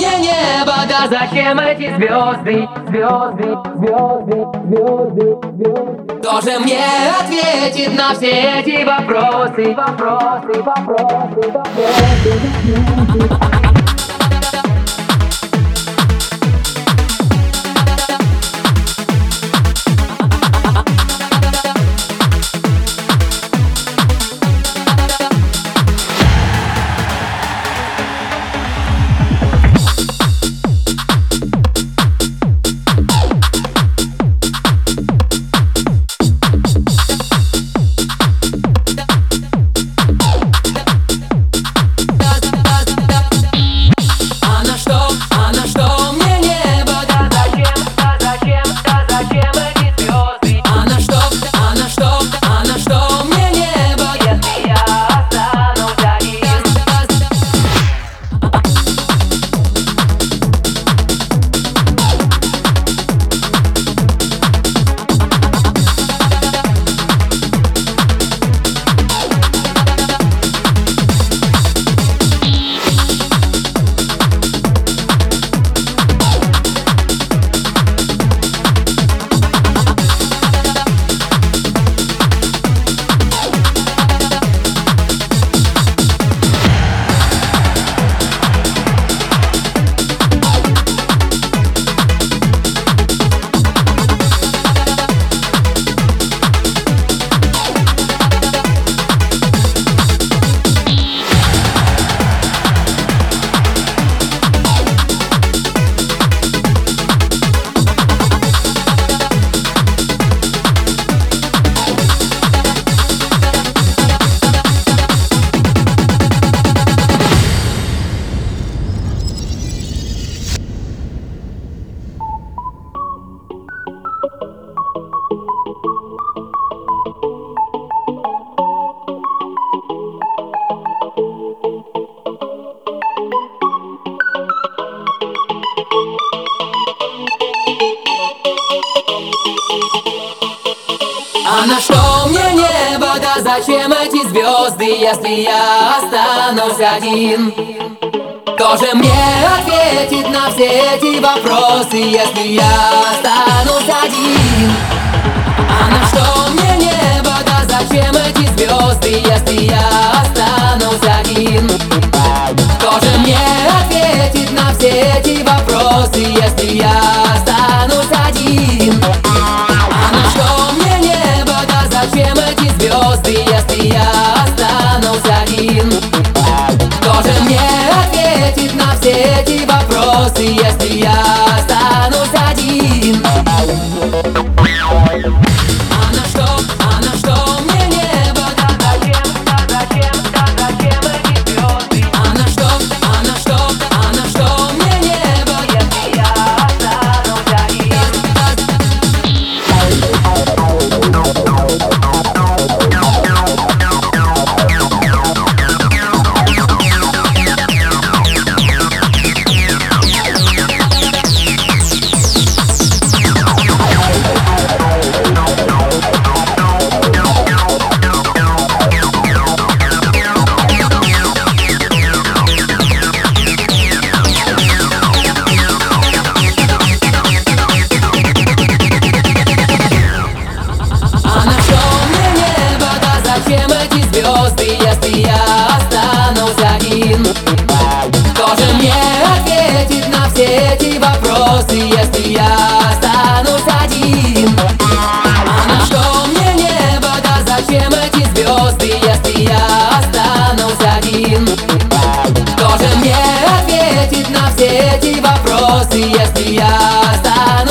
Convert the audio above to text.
мне небо, да зачем эти звезды? Звезды, звезды, звезды, звезды. Кто же мне ответит на все эти вопросы? Вопросы, вопросы, вопросы. А на что мне небо, да зачем эти звезды, если я останусь один? Кто же мне ответит на все эти вопросы, если я останусь один? А на что мне небо, да зачем эти звезды, если я останусь один? Кто же мне ответит на все эти вопросы, если я останусь один? А на что мне небо, да зачем эти звезды, если я останусь один? Кто же мне ответит на все эти вопросы, если я останусь один? А на что мне небо, да зачем эти звезды? А на что мне небо, если я останусь один? Если я останусь один, кто же мне ответит на все эти вопросы, если я останусь один? А на что мне небо, да зачем эти звезды, если я останусь один? Кто же мне ответит на все эти вопросы, если я останусь